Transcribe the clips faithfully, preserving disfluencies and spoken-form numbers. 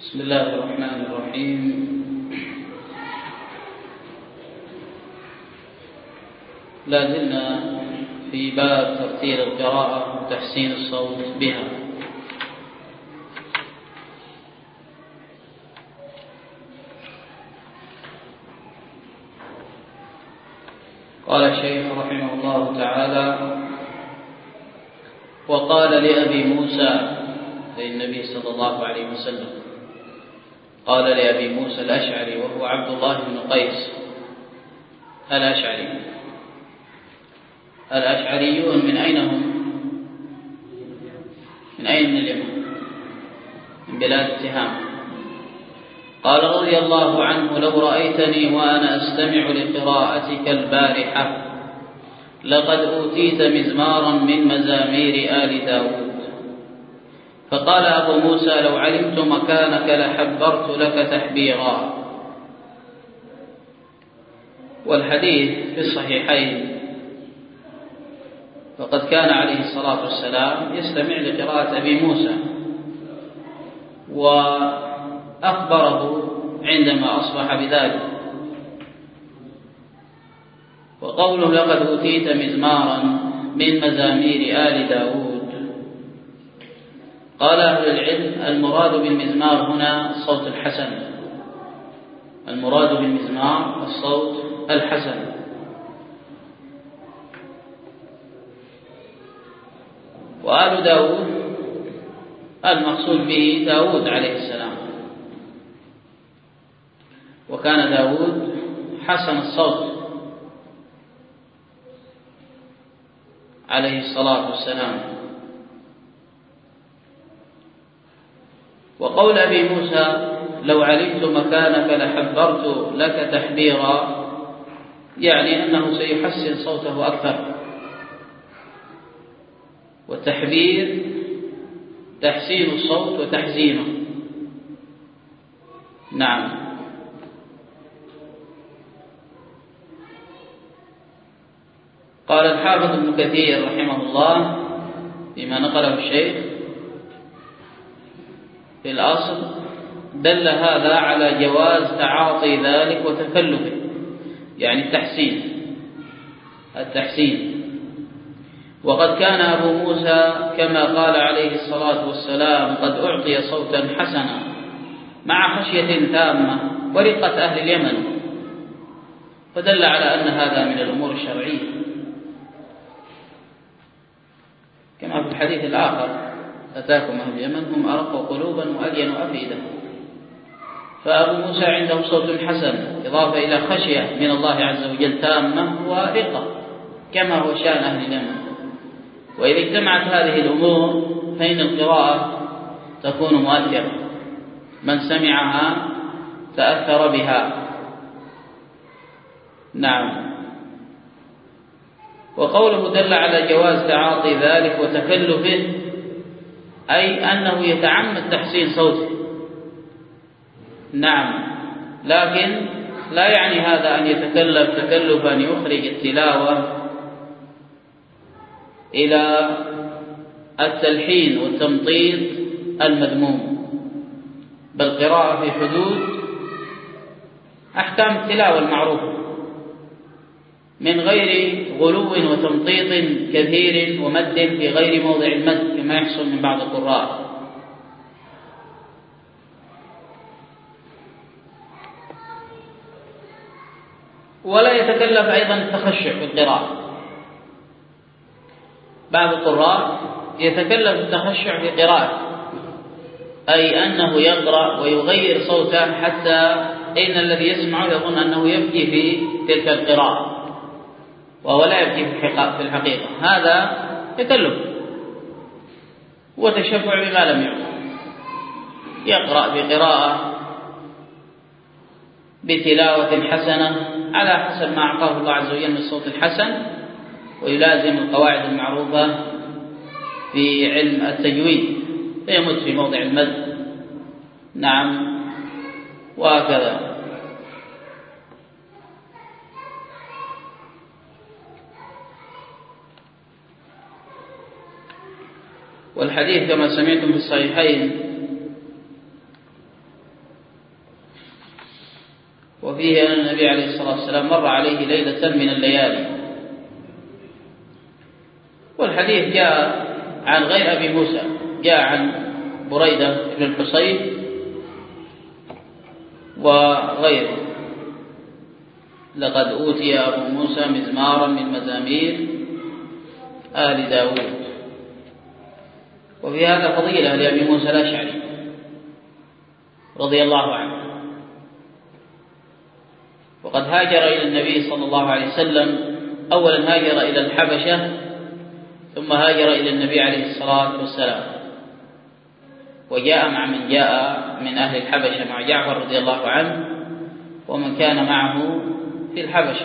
بسم الله الرحمن الرحيم. لا زلنا في باب ترتيل القراءة وتحسين الصوت بها. قال الشيخ رحمه الله تعالى: وقال لأبي موسى أي النبي صلى الله عليه وسلم قال لأبي موسى الأشعري وهو عبد الله بن قيس الأشعري. الأشعريون من أين هم؟ من أين من اليمن؟ من بلاد التهام. قال رضي الله عنه: لو رأيتني وأنا أستمع لقراءتك البارحة لقد أوتيت مزمارا من مزامير آل داود. فقال أبو موسى: لو علمت مكانك لحبرت لك تحبيرا. والحديث في الصحيحين، فقد كان عليه الصلاة والسلام يستمع لقراءة أبي موسى، وأخبره عندما أصبح بذلك. وقوله لقد أوتيت مزمارا من مزامير آل داود، قال أهل العلم: المراد بالمزمار هنا الصوت الحسن، المراد بالمزمار الصوت الحسن. وآل داود المقصود به داود عليه السلام، وكان داود حسن الصوت عليه الصلاة والسلام. وقول أبي موسى: لو علمت مكانك لحبرت لك تحبيرا، يعني أنه سيحسن صوته أكثر. والتحبير تحسين الصوت وتحزينه. نعم. قال الحافظ ابن كثير رحمه الله فيما نقله الشيخ: في الأصل دل هذا على جواز تعاطي ذلك وتكلفه، يعني التحسين التحسين وقد كان أبو موسى كما قال عليه الصلاة والسلام قد أعطي صوتا حسنا مع خشية تامة ورقة أهل اليمن، فدل على أن هذا من الأمور الشرعية، كما في الحديث الآخر: أتاكم أهل اليمن هم أرق قلوبا وألين أفئدة. فأبو موسى عنده صوت حسن إضافة إلى خشية من الله عز وجل تامة ورقة، كما هو شأن أهل اليمن. وإذا اجتمعت هذه الأمور فإن القراءة تكون مؤثرة، من سمعها تأثر بها. نعم. وقوله دل على جواز تعاطي ذلك وتكلفه، أي أنه يتعمد تحسين صوته. نعم، لكن لا يعني هذا أن يتكلف تكلفا يخرج التلاوة إلى التلحين والتمطيط المذموم، بل قراءة في حدود أحكام التلاوة المعروفة، من غير غلو وتمطيط كثير ومد في غير موضع المد كما يحصل من بعض القراء. ولا يتكلف أيضا التخشع في القراءة. بعض القراء يتكلف التخشع في قراءته، أي أنه يقرأ ويغير صوته حتى إن الذي يسمعه يظن أنه يبكي في تلك القراءة وهو لا يبكي في الحقيقة. هذا تكلف وتشفع بما لم يعطى. يقرأ بقراءة بتلاوة حسنة على حسب ما أعطاه الله عز وجل من الصوت الحسن، ويلازم القواعد المعروفة في علم التجويد، فيمد في موضع المد. نعم، وهكذا. والحديث كما سمعتم في الصحيحين وفيه أن النبي عليه الصلاة والسلام مر عليه ليلة من الليالي. والحديث جاء عن غير أبي موسى، جاء عن بريدة بن الحصيب وغيره: لقد أوتي أبو موسى مزمارا من مزامير آل داود. وفي هذا فضيلة لأبي موسى الأشعري رضي الله عنه، وقد هاجر إلى النبي صلى الله عليه وسلم. أولا هاجر إلى الحبشة، ثم هاجر إلى النبي عليه الصلاة والسلام، وجاء مع من جاء من أهل الحبشة مع جعفر رضي الله عنه ومن كان معه في الحبشة.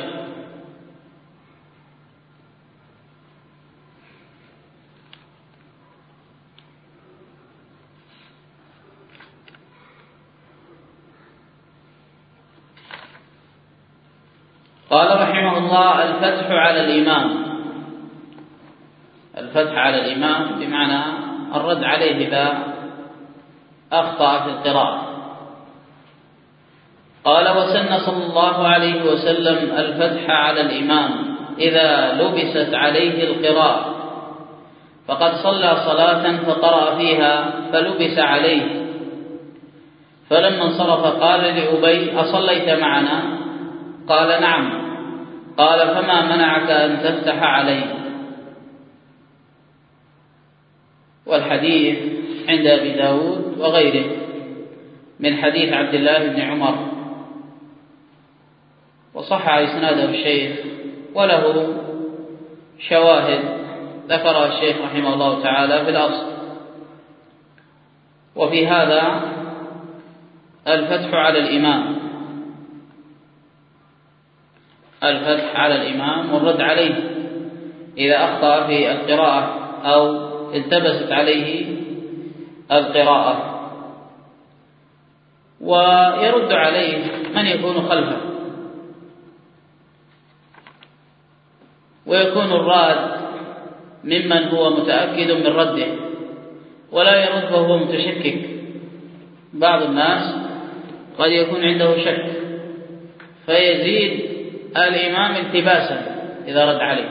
قال رحمه الله: الفتح على الإمام. الفتح على الإمام بمعنى الرد عليه إذا أخطأ في القراءة. قال: وسن صلى الله عليه وسلم الفتح على الإمام إذا لبست عليه القراءة، فقد صلى صلاة فقرأ فيها فلبس عليه، فلما انصرف قال لأبي: أصليت معنا؟ قال: نعم. قال: فما منعك أن تفتح عليه؟ والحديث عند أبي داود وغيره من حديث عبد الله بن عمر، وصح إسناده الشيخ، وله شواهد ذكرها الشيخ رحمه الله تعالى في الأصل. وفي هذا الفتح على الإمام، الفتح على الإمام والرد عليه إذا أخطأ في القراءة أو التبست عليه القراءة، ويرد عليه من يكون خلفه، ويكون الراد ممن هو متأكد من رده ولا يرد وهو متشكك. بعض الناس قد يكون عنده شك فيزيد الإمام التباسا إذا رد عليه.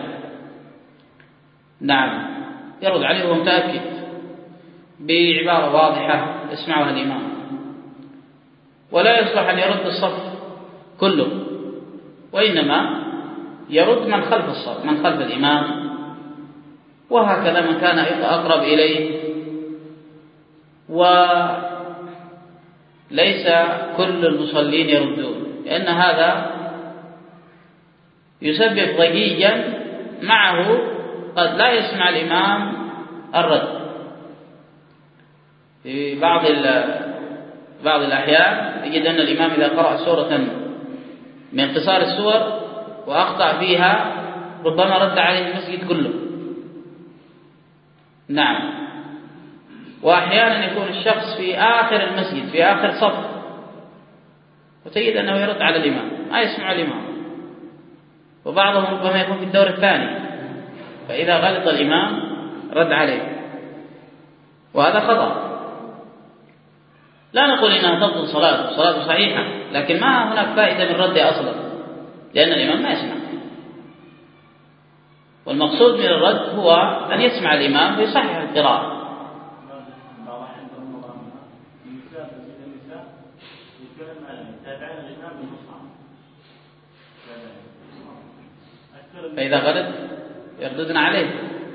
نعم، يرد عليه وهو متأكد بعبارة واضحة يسمعها الإمام، ولا يصلح أن يرد الصف كله، وإنما يرد من خلف الصف، من خلف الإمام، وهكذا من كان أقرب إليه. وليس كل المصلين يردون، لأن هذا يسبب ضجيجا معه، قد لا يسمع الإمام الرد. في بعض بعض الأحيان تجد أن الإمام إذا قرأ سورة من قصار السور وأخطأ فيها ربما رد عليه المسجد كله. نعم، وأحيانا يكون الشخص في آخر المسجد في آخر صف وتجد أنه يرد على الإمام، ما يسمع الإمام، وبعضهم ربما يكون في الدور الثاني، فإذا غلط الإمام رد عليه، وهذا خطأ. لا نقول إنها تبطل صلاته، صلاته صحيحة، لكن ما هناك فائدة من رده أصلا، لأن الإمام ما يسمع. والمقصود من الرد هو أن يسمع الإمام ويصحح القراءة. فإذا غلط يرددنا عليه.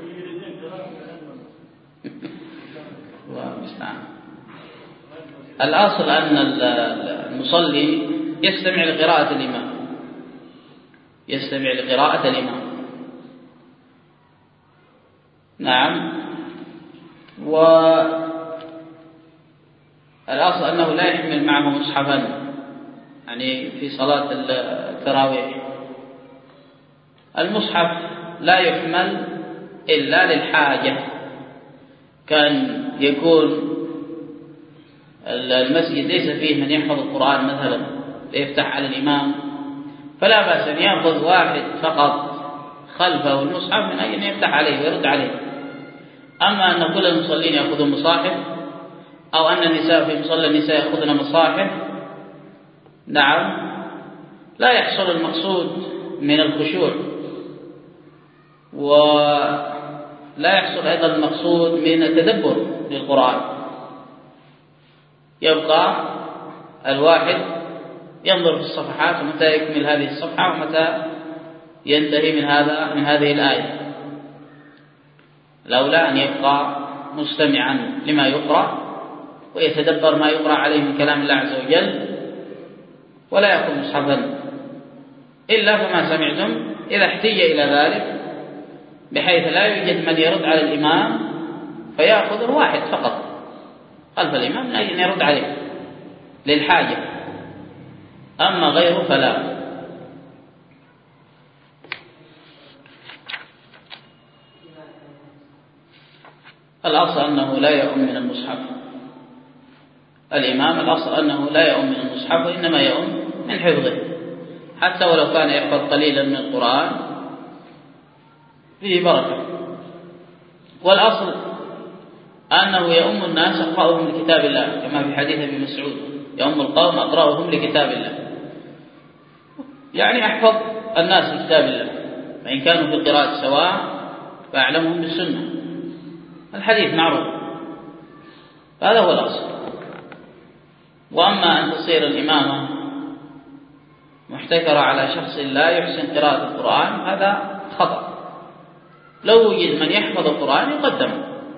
الله المستعان. الأصل أن المصلي يستمع لقراءة الإمام، يستمع لقراءة الإمام. نعم، والأصل أنه لا يحمل معه مصحفا، يعني في صلاة التراويح المصحف لا يحمل إلا للحاجة، كان يكون المسجد ليس فيه من يحفظ القرآن مثلا ليفتح على الإمام، فلا بأس أن يأخذ واحد فقط خلفه المصحف من أجل أن يفتح عليه ويرد عليه. أما أن كل المصلين يأخذون مصاحف، أو أن النساء في مصلى النساء يأخذن مصاحف، نعم، لا يحصل المقصود من الخشوع، ولا يحصل أيضا المقصود من التدبر للقرآن. يبقى الواحد ينظر في الصفحات ومتى يكمل هذه الصفحة ومتى ينتهي من هذا من هذه الآية. الأولى أن يبقى مستمعا لما يقرأ ويتدبر ما يقرأ عليه من كلام الله عز وجل، ولا يأخذ مصحفا إلا فما سمعتم إذا احتج إلى ذلك، بحيث لا يوجد من يرد على الإمام فيأخذ واحد فقط خلف الإمام من أجل أن يرد عليه للحاجة، أما غيره فلا. الأصل أنه لا يؤم من المصحف، الإمام الأصل أنه لا يؤم من المصحف وإنما يؤم من حفظه، حتى ولو كان يحفظ قليلا من القرآن فيه بركة. والأصل أنه يؤم الناس أقرأهم لكتاب الله، كما في حديث ابن مسعود: يؤم القوم أقرأهم لكتاب الله، يعني أحفظ الناس لكتاب الله، فإن كانوا في القراءة سواء فأعلمهم بالسنة. الحديث معروف، هذا هو الأصل. وأما أن تصير الإمامة محتكرة على شخص لا يحسن قراءة القرآن هذا خطأ. لو وجد من يحفظ القرآن يقدم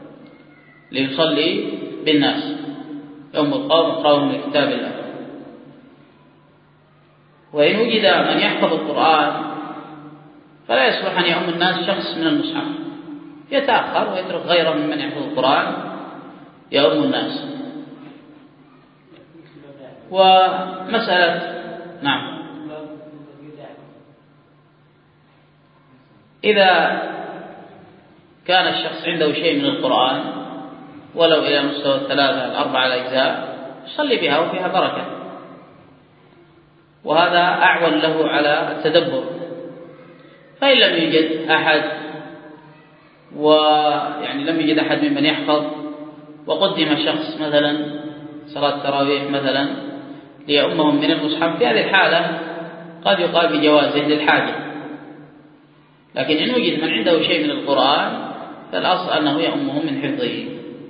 ليصلي بالناس، يوم القوم اقرأهم لكتاب الله. وإن وجد من يحفظ القرآن فلا يصلح أن يؤم الناس شخص من المصحف، يتأخر ويترك غيره ممن يحفظ القرآن يؤم الناس. ومسألة نعم إذا كان الشخص عنده شيء من القرآن ولو إلى مستوى الثلاثة الأربعة الأجزاء يصلي بها وفيها بركة، وهذا أعون له على التدبر. فإن لم يوجد أحد ويعني لم يجد أحد ممن يحفظ وقدم شخص مثلا صلاة التراويح مثلا ليؤمهم من المصحف، في هذه الحالة قد يقال بجوازه للحاجة. لكن إن وجد من عنده شيء من القرآن فالأصل أنه يؤمهم من حفظه.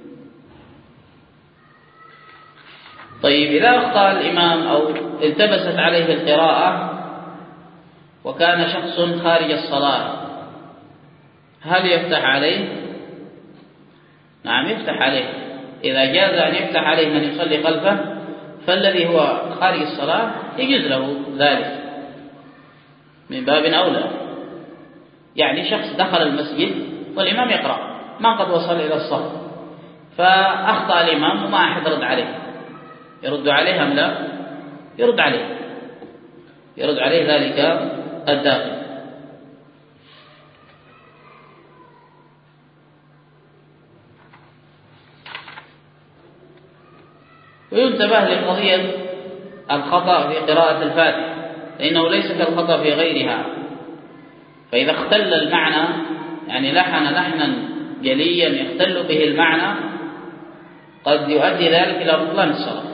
طيب، إذا أخطأ الإمام أو التبست عليه القراءة وكان شخص خارج الصلاة، هل يفتح عليه؟ نعم يفتح عليه. إذا جاز أن يفتح عليه من يصلي خلفه فالذي هو خارج الصلاة يجوز له ذلك من باب أولى. يعني شخص دخل المسجد والإمام يقرأ، ما قد وصل إلى الصف، فأخطأ الإمام وما أحد رد عليه، يرد عليه أم لا؟ يرد عليه، يرد عليه ذلك الداخل. وينتبه لقضية الخطأ في قراءة الفاتحة، لأنه ليس كالخطأ في غيرها. فإذا اختل المعنى، يعني لحن لحنا جليا يختل به المعنى، قد يؤدي ذلك إلى بطلان الصلاة،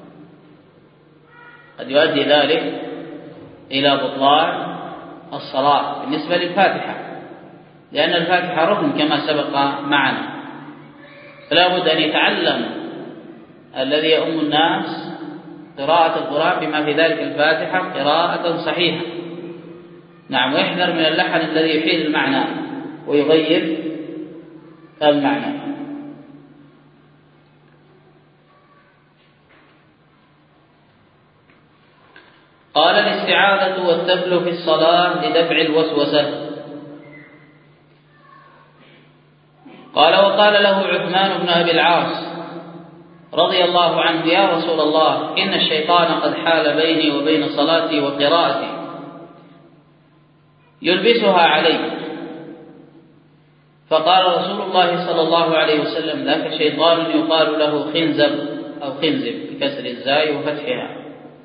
قد يؤدي ذلك إلى بطلان الصلاة بالنسبة للفاتحة، لأن الفاتحة ركن كما سبق معنا. فلا بد أن يتعلم الذي يؤم الناس قراءة القرآن بما في ذلك الفاتحة قراءة صحيحة. نعم، ويحذر من اللحن الذي يحيل المعنى ويغير المعنى. قال: الاستعاذة والتبل في الصلاة لدفع الوسوسة. قال: وقال له عثمان بن أبي العاص رضي الله عنه: يا رسول الله، إن الشيطان قد حال بيني وبين صلاتي وقراءتي يلبسها علي. فقال رسول الله صلى الله عليه وسلم: ذاك شيطان يقال له خنزب أو خنزب بكسر الزاي وفتحها.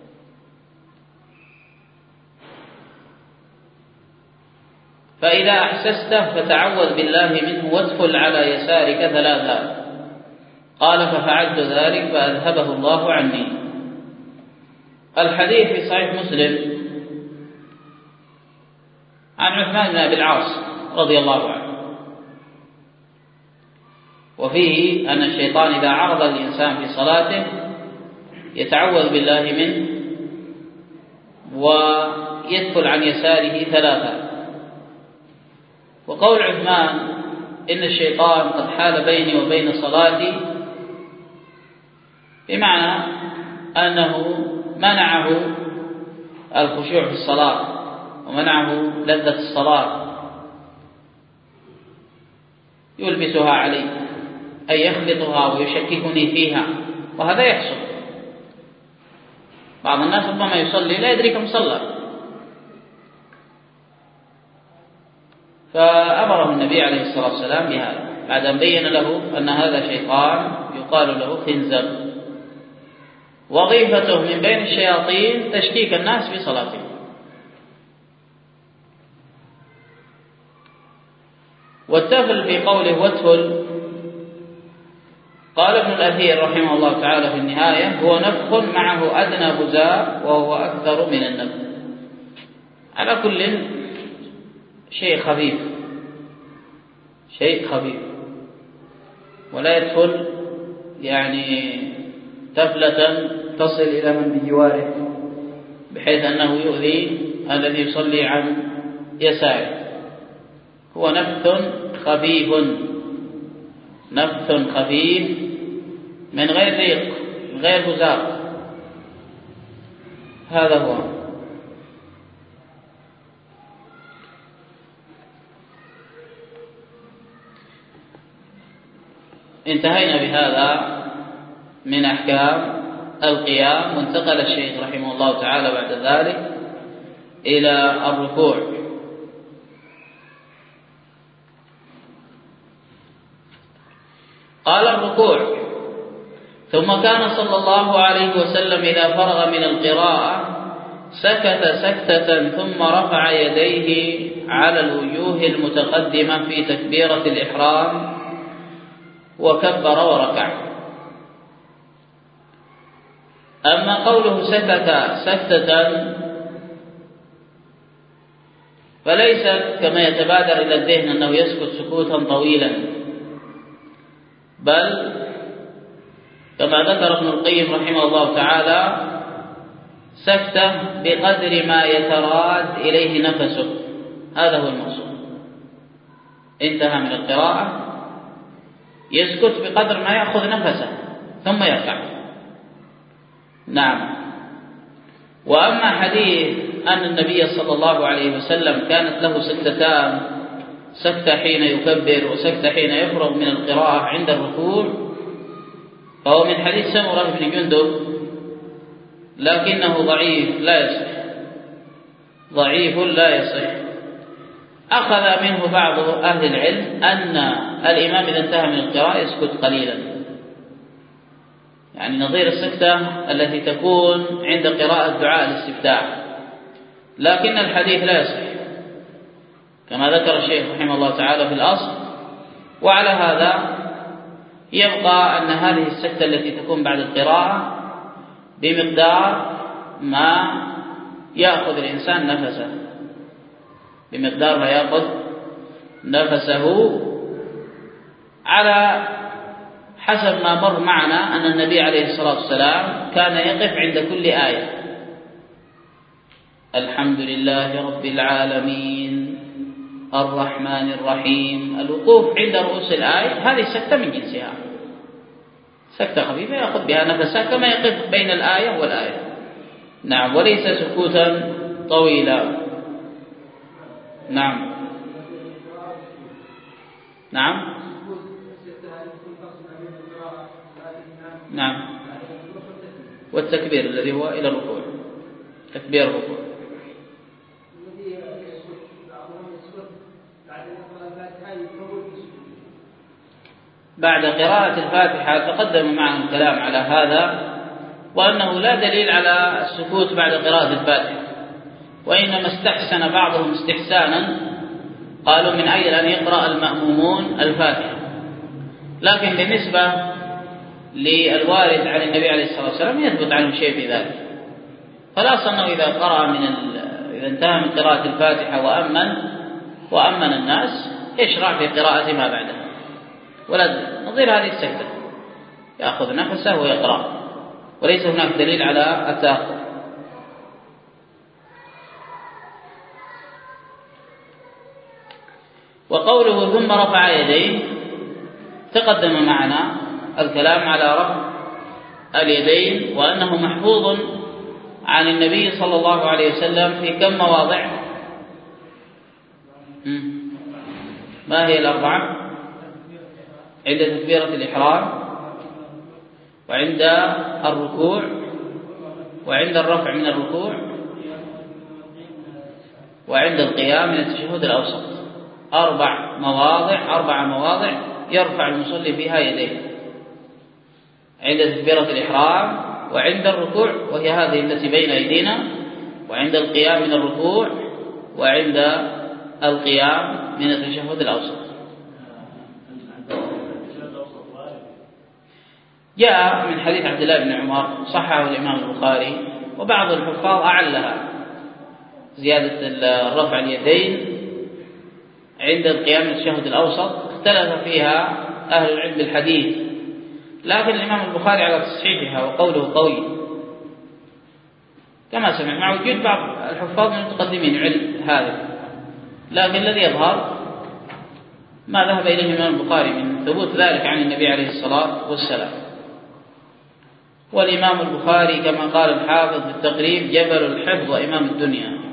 فإذا أحسسته فتعوذ بالله منه وادخل على يسارك ثلاثا. قال: ففعلت ذلك فأذهبه الله عني. الحديث في صحيح مسلم عن عثمان بن أبي العاص رضي الله عنه، وفيه أن الشيطان إذا عرض الإنسان في صلاته يتعوذ بالله منه ويدخل عن يساره ثلاثة. وقول عثمان إن الشيطان قد حال بيني وبين صلاتي بمعنى أنه منعه الخشوع في الصلاة ومنعه لذة الصلاة، يلبسها علي أي يخلطها ويشككني فيها، وهذا يحصل. بعض الناس ربما يصلي لا يدري كم صلى، فأمره النبي عليه الصلاة والسلام بهذا بعد أن بين له أن هذا شيطان يقال له خنزب، وظيفته من بين الشياطين تشكيك الناس في صلاتهم. والتفل في قوله وتفل، قال ابن الأثير رحمه الله تعالى في النهاية هو نفخ معه أدنى بزاء وهو أكثر من النفخ. على كل شيء خفيف، شيء خفيف، ولا يدخل يعني تفلة تصل إلى من بجواره بحيث أنه يؤذي الذي يصلي عن يساره. هو نفث خفيف، نفث خفيف من غير ريق، من غير بزاق، هذا هو. انتهينا بهذا من أحكام القيام، وانتقل الشيخ رحمه الله تعالى بعد ذلك إلى الركوع. قال الركوع: ثم كان صلى الله عليه وسلم إذا فرغ من القراءة سكت سكتة ثم رفع يديه على الوجوه المتقدمة في تكبيرة الإحرام وكبر وركع. أما قوله سكت سكتة فليست كما يتبادر إلى الذهن أنه يسكت سكوتا طويلا، بل كما ذكر ابن القيم رحمه الله تعالى سكتة بقدر ما يتراد إليه نفسه، هذا هو المقصود. انتهى من القراءة يسكت بقدر ما يأخذ نفسه ثم يركع. نعم. وأما حديث أن النبي صلى الله عليه وسلم كانت له سكتتان، سكتة حين يكبر وسكتة حين يفرغ من القراءة عند الركوع، فهو من حديث سمرة بن جندب، لكنه ضعيف لا يصح، ضعيف لا يصح. أخذ منه بعض أهل العلم أن الإمام إذا انتهى من القراءة يسكت قليلا، يعني نظير السكتة التي تكون عند قراءة دعاء الاستفتاح، لكن الحديث لا يصح كما ذكر الشيخ رحمه الله تعالى في الأصل. وعلى هذا يبقى أن هذه السكتة التي تكون بعد القراءة بمقدار ما يأخذ الإنسان نفسه، بمقدار ما يأخذ نفسه، على حسب ما مر معنا أن النبي عليه الصلاة والسلام كان يقف عند كل آية: الحمد لله رب العالمين الرحمن الرحيم. الوقوف عند رؤوس الآية هذه سكتة من جنسها، سكتة خفيفة يأخذ بها نفسه كما يقف بين الآية والآية. نعم، وليس سكوتا طويلا. نعم نعم نعم والتكبير الذي هو إلى الركوع، تكبير الركوع. بعد قراءة الفاتحة تقدم معنا الكلام على هذا، وأنه لا دليل على السكوت بعد قراءة الفاتحة، وإنما استحسن بعضهم استحسانا، قالوا من أجل أن يقرأ المأمومون الفاتحة. لكن بالنسبة للوارد عن النبي عليه الصلاة والسلام يثبت عنه شيء في ذلك. فالأصل أنه إذا قرأ من ال... إذا انتهى من قراءة الفاتحة وأمن وأمن الناس يشرع في قراءة ما بعده، ولا نظير هذه السكتة، يأخذ نفسه ويقرأ، وليس هناك دليل على التأخر. وقوله ثم رفع يديه، تقدم معنا الكلام على رفع اليدين، وأنه محفوظ عن النبي صلى الله عليه وسلم في كم مواضع؟ ما هي الأربعة؟ عند تكبيرة الإحرام، وعند الركوع، وعند الرفع من الركوع، وعند القيام من التشهد الأوسط. أربع مواضع أربع مواضع يرفع المصلي فيها يديه: عند تكبيرة الإحرام، وعند الركوع وهي هذه التي بين أيدينا، وعند القيام من الركوع، وعند القيام من التشهد الأوسط. جاء من حديث عبد الله بن عمر صححه الإمام البخاري، وبعض الحفاظ أعلها زيادة الرفع اليدين عند القيام من التشهد الأوسط، اختلف فيها أهل العلم بالحديث، لكن الإمام البخاري على تصحيحها وقوله قوي كما سمع، مع وجود بعض الحفاظ من المتقدمين علم هذا، لكن الذي يظهر ما ذهب إليه الإمام البخاري من ثبوت ذلك عن النبي عليه الصلاة والسلام. والإمام البخاري كما قال الحافظ في التقريب جبل الحفظ وإمام الدنيا.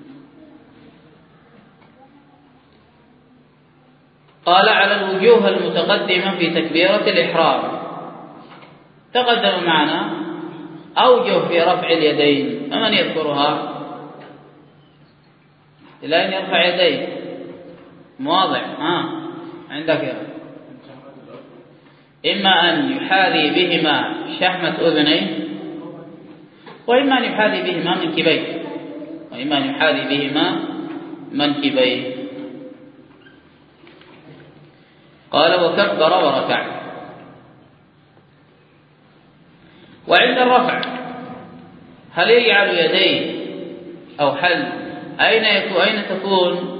قال على الوجوه المتقدمة في تكبيرة الإحرام، تقدم معنا أوجه في رفع اليدين، فمن يذكرها؟ إلى أن يرفع يديه مواضع ها عندك، إما أن يحاذي بهما شحمة أذنيه، وإما أن يحاذي بهما منكبيه، وإما أن يحاذي بهما منكبيه. قال وكبر وركع. وعند الرفع هل يجعل يديه أو هل أين يكون أين تكون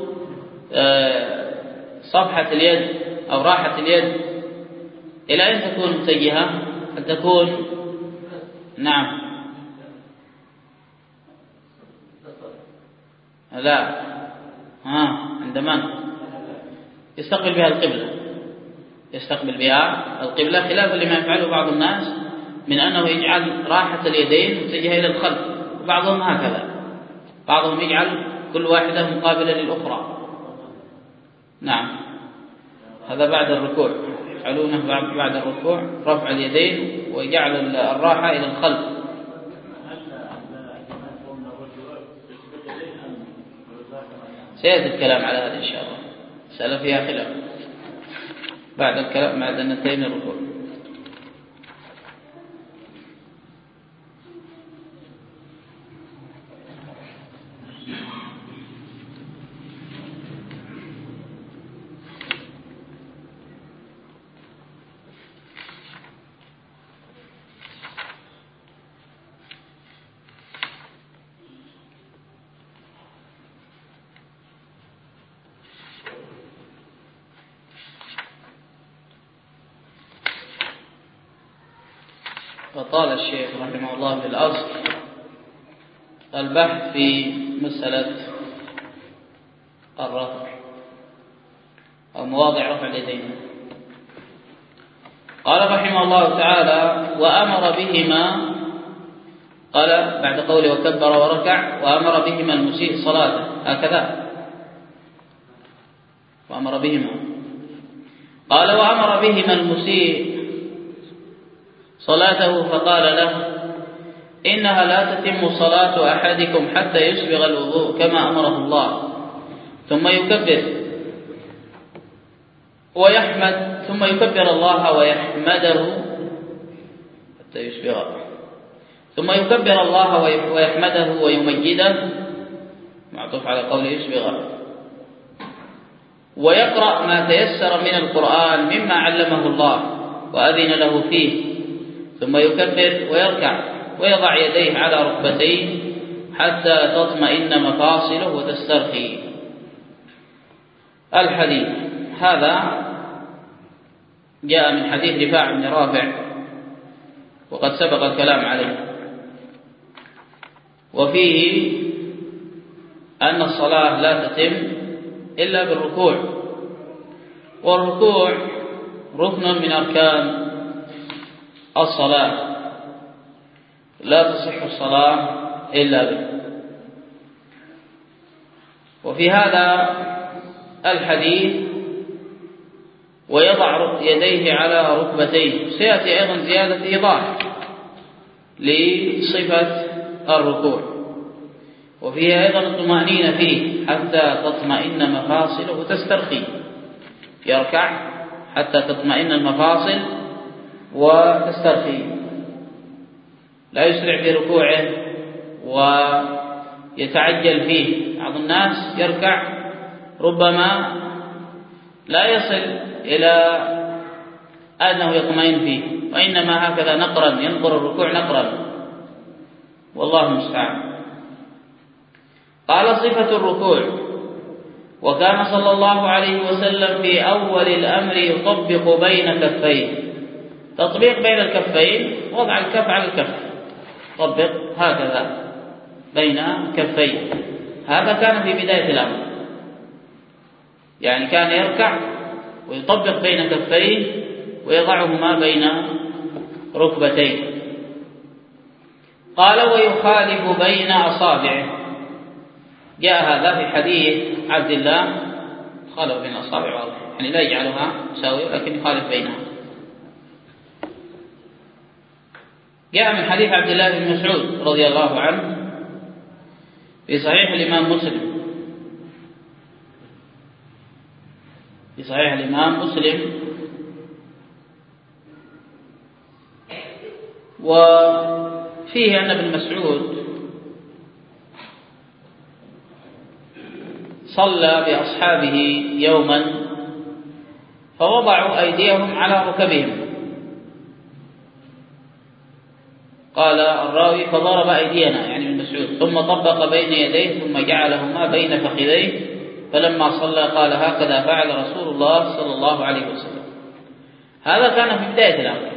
صفحة اليد أو راحة اليد؟ إلى أين تكون متجهة؟ هل تكون نعم لا ها عند من يستقبل بها القبلة، يستقبل بها القبلة، خلافا لما يفعله بعض الناس من أنه يجعل راحة اليدين متجهة إلى الخلف، وبعضهم هكذا، بعضهم يجعل كل واحدة مقابلة للأخرى. نعم هذا بعد الركوع، يفعلونه بعد الركوع رفع اليدين ويجعل الراحة إلى الخلف. سيأتي الكلام على هذا إن شاء الله، سأل فيها خلاف بعد الكلام بعد أن ننتهي من الركوع. وطال الشيخ رحمه الله في الأصل البحث في مسألة الرفع أو مواضع رفع اليدين. قال رحمه الله تعالى وأمر بهما، قال بعد قوله وكبر وركع وأمر بهما المسيء صلاته، هكذا وأمر بهما. قال وأمر بهما المسيء صلاته فقال له إنها لا تتم صلاة أحدكم حتى يسبغ الوضوء كما أمره الله، ثم يكبر ويحمد ثم يكبر الله ويحمده حتى يسبغ، ثم يكبر الله ويحمده ويمجده، معطوف على قوله يسبغ، ويقرأ ما تيسر من القرآن مما علمه الله وأذن له فيه، ثم يكبر ويركع ويضع يديه على ركبتيه حتى تطمئن مفاصله وتسترخي. الحديث هذا جاء من حديث رفاعة بن رافع وقد سبق الكلام عليه، وفيه أن الصلاة لا تتم إلا بالركوع، والركوع ركن من أركان الصلاة لا تصح الصلاة إلا به. وفي هذا الحديث ويضع يديه على ركبتيه، سيأتي أيضا زيادة إيضاح لصفة الركوع، وفيها أيضا الطمأنينة فيه حتى تطمئن مفاصله وتسترخي، يركع حتى تطمئن المفاصل وتسترخي، لا يسرع في ركوعه ويتعجل فيه. بعض الناس يركع ربما لا يصل إلى أنه يطمئن فيه، وإنما هكذا نقرا ينظر الركوع نقرا، والله المستعان. قال صفة الركوع: وكان صلى الله عليه وسلم في أول الأمر يطبق بين كفيه. تطبيق بين الكفين وضع الكف على الكف، طبق هكذا بين كفيه، هذا كان في بداية الأمر، يعني كان يركع ويطبق بين كفيه ويضعهما بين ركبتيه. قال: ويخالف بين أصابعه. جاء هذا في حديث عبد الله، خالف بين أصابعه يعني لا يجعلها مساوية لكن يخالف بينها. جاء من حديث عبد الله بن مسعود رضي الله عنه في صحيح الإمام مسلم في صحيح الإمام مسلم وفيه أن ابن مسعود صلى بأصحابه يوما فوضعوا أيديهم على ركبهم. قال الراوي: فضرب أيدينا يعني ابن مسعود، ثم طبق بين يديه ثم جعلهما بين فخذيه، فلما صلى قال: هكذا فعل رسول الله صلى الله عليه وسلم. هذا كان في بداية الأمر،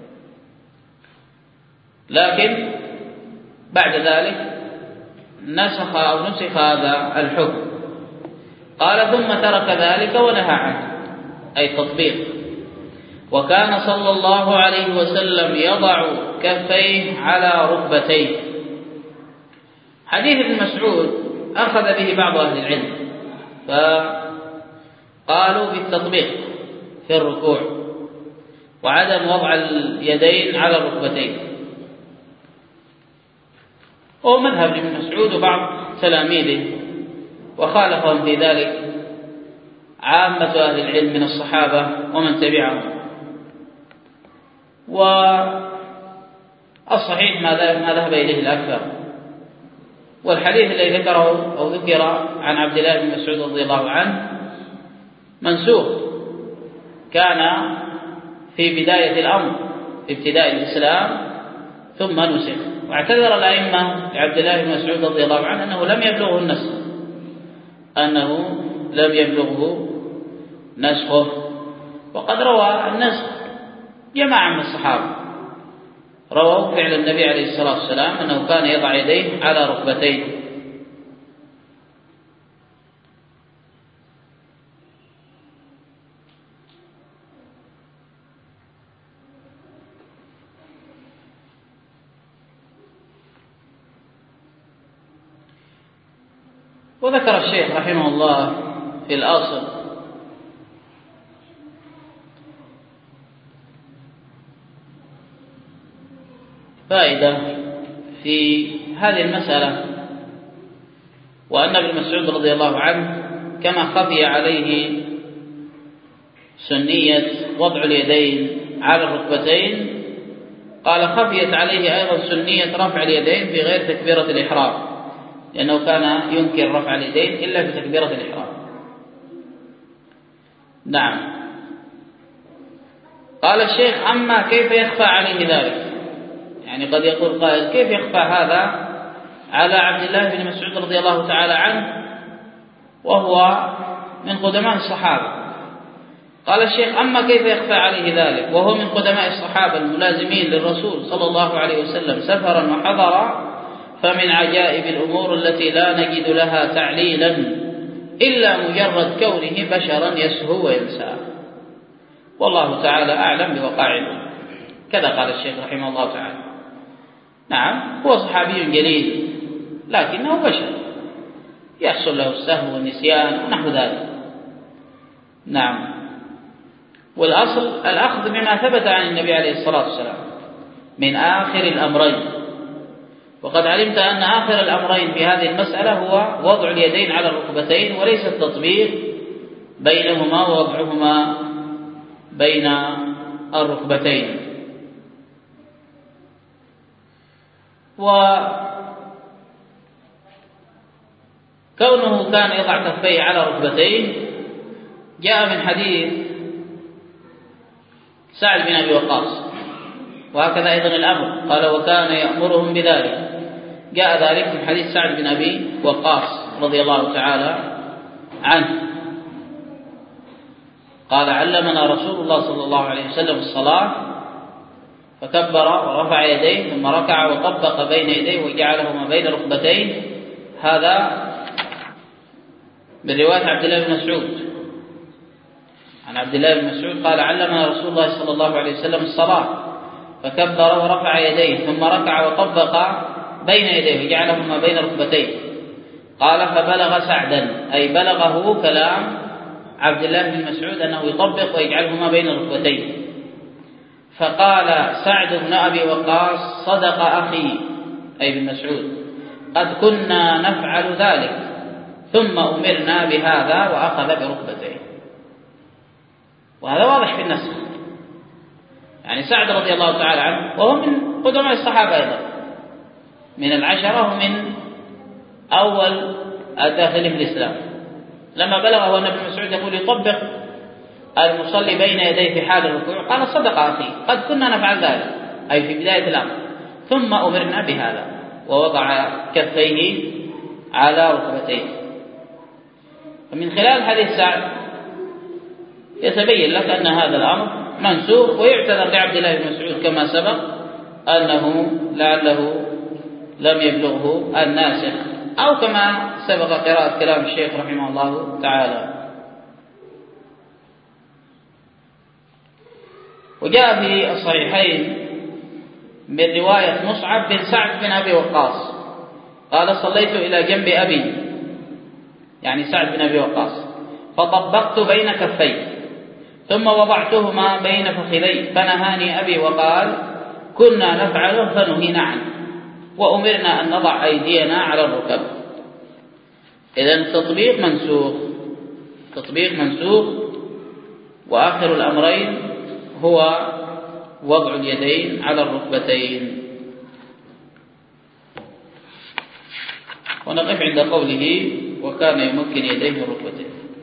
لكن بعد ذلك نسخ أو نسخ هذا الحكم. قال: ثم ترك ذلك ونهى عنه، أي التطبيق. وكان صلى الله عليه وسلم يضع كفيه على ركبتيه. حديث ابن مسعود أخذ به بعض أهل العلم فقالوا بالتطبيق في الركوع وعدم وضع اليدين على الركبتين، هو مذهب ابن مسعود وبعض تلاميذه، وخالفهم في ذلك عامة أهل العلم من الصحابة ومن تبعهم. والصحيح ما ذهب إليه الأكثر، والحديث الذي ذكره أو ذكر عن عبد الله بن مسعود رضي الله عنه منسوخ، كان في بداية الأمر في ابتداء الإسلام ثم نسخ. واعتذر الأئمة لعبد الله بن مسعود رضي الله عنه أنه لم يبلغه النسخ أنه لم يبلغه نسخه، وقد روى النسخ جماعة من الصحابة، رووا فعل النبي عليه الصلاة والسلام أنه كان يضع يديه على ركبتيه. وذكر الشيخ رحمه الله في الأصل فائدة في هذه المسألة، وأن ابن مسعود رضي الله عنه كما خفي عليه سنية وضع اليدين على الركبتين، قال خفيت عليه أيضا سنية رفع اليدين في غير تكبيرة الإحرام، لأنه كان ينكر رفع اليدين إلا في تكبيرة الإحرام. نعم. قال الشيخ: أما كيف يخفى عليه ذلك؟ يعني قد يقول قائل: كيف يخفى هذا على عبد الله بن مسعود رضي الله تعالى عنه وهو من قدماء الصحابة. قال الشيخ: أما كيف يخفى عليه ذلك وهو من قدماء الصحابة الملازمين للرسول صلى الله عليه وسلم سفرا وحضرا، فمن عجائب الأمور التي لا نجد لها تعليلا إلا مجرد كونه بشرا يسهو وينسى، والله تعالى أعلم بوقائع الأمور. كذا قال الشيخ رحمه الله تعالى. نعم، هو صحابي جليل لكنه بشر يحصل له السهو والنسيان ونحو ذلك. نعم. والأصل الأخذ بما ثبت عن النبي عليه الصلاة والسلام من آخر الأمرين، وقد علمت أن آخر الأمرين في هذه المسألة هو وضع اليدين على الركبتين، وليس التطبيق بينهما ووضعهما بين الركبتين. وكونه كان يضع كفيه على ركبتين جاء من حديث سعد بن أبي وقاص، وهكذا أيضا الأمر قال: وكان يأمرهم بذلك. جاء ذلك من حديث سعد بن أبي وقاص رضي الله تعالى عنه قال: علمنا رسول الله صلى الله عليه وسلم الصلاة فكبر ورفع يديه ثم ركع وطبق بين يديه وجعلهما بين ركبتيه. هذا من رواية عبد الله بن مسعود عن عبد الله بن مسعود قال: علمنا رسول الله صلى الله عليه وسلم الصلاة فكبر ورفع يديه ثم ركع وطبق بين يديه وجعلهما بين ركبتيه. قال: فبلغ سعدا، أي بلغه كلام عبد الله بن مسعود أنه يطبق ويجعلهما بين ركبتيه. فقال سعد بن أبي وقاص: صدق أخي أي بن مسعود، قد كنا نفعل ذلك ثم أمرنا بهذا، وأخذ بركبتيه. وهذا واضح في النسخ، يعني سعد رضي الله تعالى عنه وهو من قدماء الصحابة أيضا، من العشرة ومن أول الداخلين في الإسلام، لما بلغه أن ابن مسعود يقول يطبق المصلي بين يديه في حال الركوع قال: صدق أخي، قد كنا نفعل ذلك، أي في بداية الأمر، ثم أمرنا بهذا، ووضع كفيه على ركبتيه. ومن خلال حديث سعد يتبين لك أن هذا الأمر منسوخ، ويعتذر لعبد الله بن مسعود كما سبق أنه لعله لم يبلغه الناسخ، أو كما سبق قراءة كلام الشيخ رحمه الله تعالى. وجاء في الصحيحين من رواية مصعب بن سعد بن أبي وقاص قال: صليت إلى جنب أبي، يعني سعد بن أبي وقاص، فطبقت بين كفي ثم وضعتهما بين فخذي، فنهاني أبي وقال: كنا نفعله فنهينا عنه، وأمرنا أن نضع أيدينا على الركب. إذن التطبيق منسوخ، تطبيق منسوخ، وآخر الأمرين هو وضع اليدين على الركبتين. ونقف عند قوله: وكان يمكن يديه من ركبتين.